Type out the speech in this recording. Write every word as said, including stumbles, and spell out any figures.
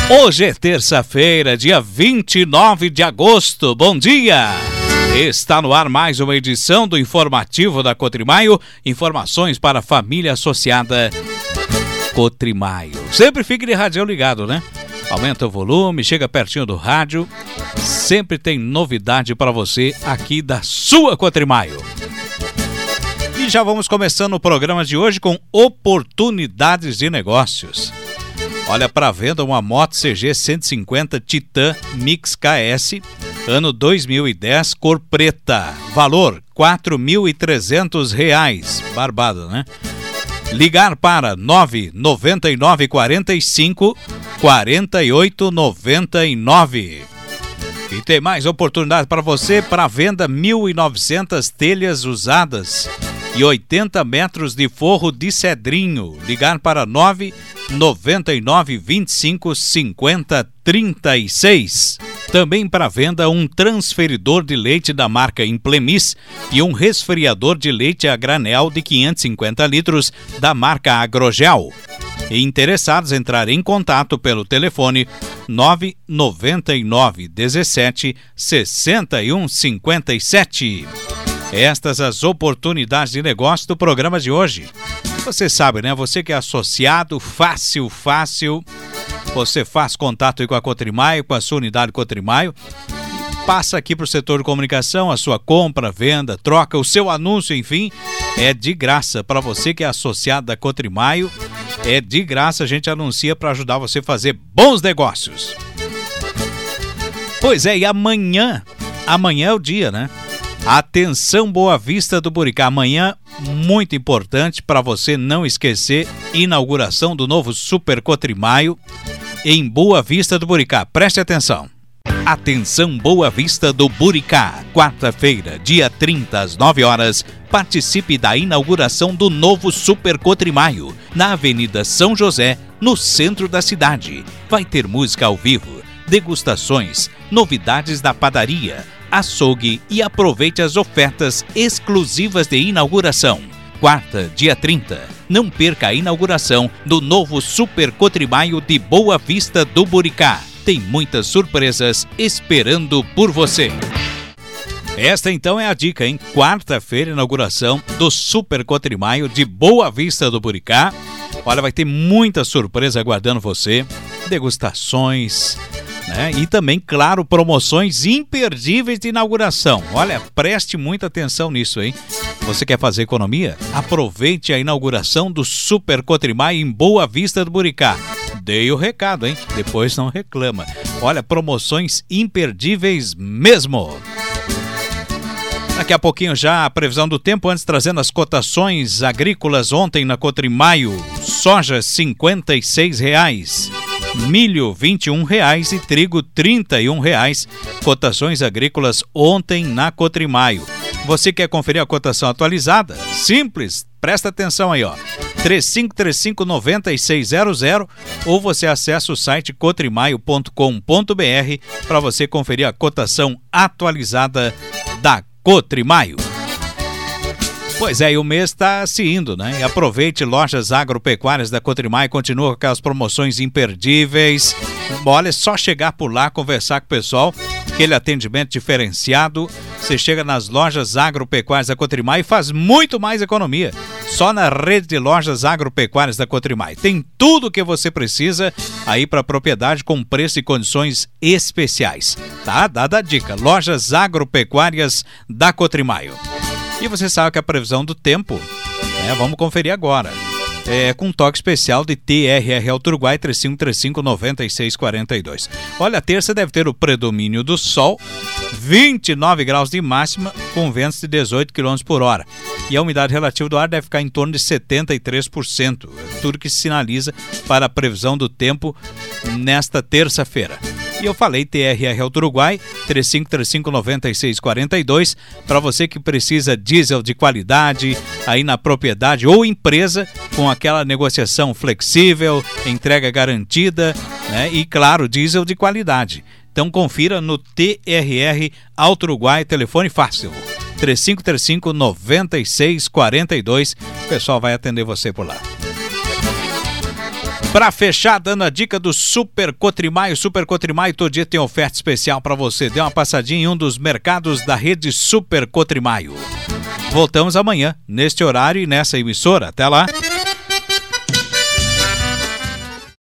Hoje é terça-feira, dia vinte e nove de agosto. Bom dia! Está no ar mais uma edição do Informativo da Cotrimaio. Informações para a família associada Cotrimaio. Sempre fique de rádio ligado, né? Aumenta o volume, chega pertinho do rádio. Sempre tem novidade para você aqui da sua Cotrimaio. E já vamos começando o programa de hoje com oportunidades de negócios. Olha, para venda uma moto C G cento e cinquenta Titan Mix K S, ano dois mil e dez, cor preta. Valor quatro mil e trezentos reais. Barbada, né? Ligar para nove nove nove quatro cinco quatro oito nove nove. E tem mais oportunidade para você. Para venda mil e novecentas telhas usadas e oitenta metros de forro de cedrinho. Ligar para nove nove nove vinte e cinco cinquenta trinta e seis. Também para venda um transferidor de leite da marca Implemis e um resfriador de leite a granel de quinhentos e cinquenta litros da marca Agrogel. E interessados entrar em contato pelo telefone nove nove nove dezessete sessenta e um cinquenta e sete. Estas as oportunidades de negócio do programa de hoje. Você sabe, né? Você que é associado, fácil, fácil. Você faz contato aí com a Cotrimaio, com a sua unidade Cotrimaio. Passa aqui para o setor de comunicação, a sua compra, venda, troca, o seu anúncio, enfim, é de graça. Para você que é associado da Cotrimaio, é de graça, a gente anuncia para ajudar você a fazer bons negócios. Pois é, e amanhã, amanhã é o dia, né? Atenção, Boa Vista do Buricá. Amanhã, muito importante para você não esquecer, inauguração do novo Super Cotrimaio em Boa Vista do Buricá. Preste atenção. Atenção, Boa Vista do Buricá. Quarta-feira, dia trinta, às nove horas, participe da inauguração do novo Super Cotrimaio na Avenida São José, no centro da cidade. Vai ter música ao vivo, degustações, novidades da padaria, açougue e aproveite as ofertas exclusivas de inauguração. Quarta, dia trinta, não perca a inauguração do novo Super Cotrimaio de Boa Vista do Buricá. Tem muitas surpresas esperando por você. Esta então é a dica, hein? Quarta-feira, inauguração do Super Cotrimaio de Boa Vista do Buricá. Olha, vai ter muita surpresa aguardando você. Degustações, né? E também, claro, promoções imperdíveis de inauguração. Olha, preste muita atenção nisso, hein? Você quer fazer economia? Aproveite a inauguração do Super Cotrimaio em Boa Vista do Buricá. Dei o recado, hein? Depois não reclama. Olha, promoções imperdíveis mesmo. Daqui a pouquinho já a previsão do tempo, antes trazendo as cotações agrícolas ontem na Cotrimaio. Soja cinquenta e seis reais. Milho vinte e um reais e trigo trinta e um reais. Cotações agrícolas ontem na Cotrimaio. Você quer conferir a cotação atualizada? Simples, presta atenção aí, ó. três cinco três cinco nove seis zero zero ou você acessa o site cotrimaio ponto com ponto br para você conferir a cotação atualizada da Cotrimaio. Pois é, e o mês está se indo, né? E aproveite, lojas agropecuárias da Cotrimaio, continua com aquelas promoções imperdíveis. Olha, é só chegar por lá, conversar com o pessoal, aquele atendimento diferenciado. Você chega nas lojas agropecuárias da Cotrimaio e faz muito mais economia. Só na rede de lojas agropecuárias da Cotrimaio. Tem tudo o que você precisa aí para propriedade com preço e condições especiais. Tá? Dada a dica. Lojas agropecuárias da Cotrimaio. E você sabe que a previsão do tempo, né, vamos conferir agora. É, com um toque especial de T R R Alto Uruguai três cinco três cinco nove seis quatro dois. Olha, a terça deve ter o predomínio do sol, vinte e nove graus de máxima, com ventos de dezoito quilômetros por hora. E a umidade relativa do ar deve ficar em torno de setenta e três por cento. É tudo que se sinaliza para a previsão do tempo nesta terça-feira. E eu falei T R R Alto Uruguai, três cinco três cinco nove seis quatro dois, para você que precisa diesel de qualidade aí na propriedade ou empresa, com aquela negociação flexível, entrega garantida, né? E claro, diesel de qualidade. Então confira no T R R Alto Uruguai, telefone fácil, três cinco três cinco nove seis quatro dois, o pessoal vai atender você por lá. Pra fechar, dando a dica do Super Cotrimaio. Super Cotrimaio todo dia tem oferta especial pra você. Dê uma passadinha em um dos mercados da rede Super Cotrimaio. Voltamos amanhã, neste horário e nessa emissora. Até lá!